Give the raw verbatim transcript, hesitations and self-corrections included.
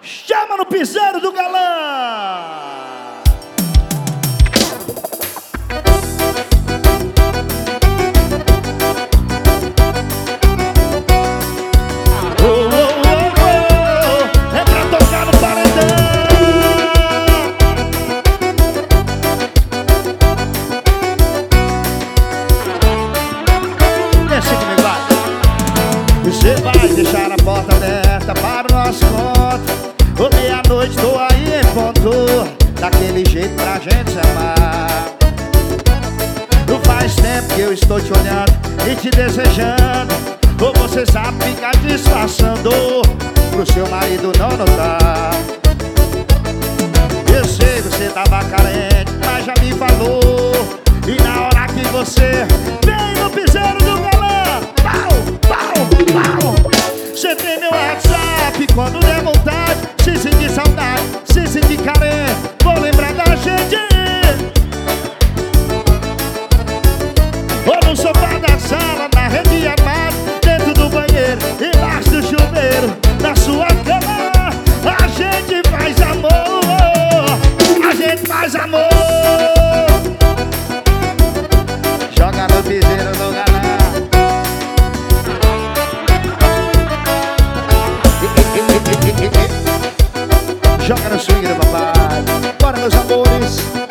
Chama no piseiro do galã. Oh, oh, oh, oh. É pra tocar no paredão. Desce comigo, vai. Você vai deixar a porta aberta para o nosso encontro. Ou meia-noite tô aí em ponto, daquele jeito pra gente se amar. Não faz tempo que eu estou te olhando e te desejando. Ou você sabe ficar disfarçando pro seu marido não notar. Eu sei, você tava carente, mas já me falou. E na hora que você vem no piseiro do galã, pau, pau, pau. Você tem meu WhatsApp quando der vontade. Se sentir saudade, se sentir carente, vou lembrar da gente. Ou no sofá da sala, na rede armada, dentro do banheiro, embaixo do chuveiro, na sua cama. A gente faz amor, a gente faz amor. Joga no piseiro do galã. Joga no swing do papai. Bora, meus amores.